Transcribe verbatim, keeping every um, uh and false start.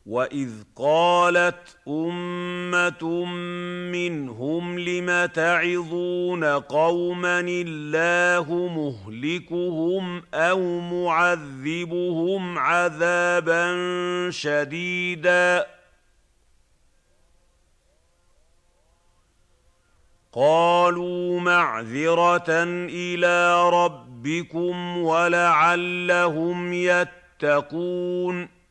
وَإِذْ قَالَتْ أُمَّةٌ مِّنْهُمْ لِمَ تَعِظُونَ قَوْمًا اللَّهُ مُهْلِكُهُمْ أَوْ مُعَذِّبُهُمْ عَذَابًا شَدِيدًا ۖ قَالُوا مَعْذِرَةً إِلَىٰ رَبِّكُمْ وَلَعَلَّهُمْ يَتَّقُونَ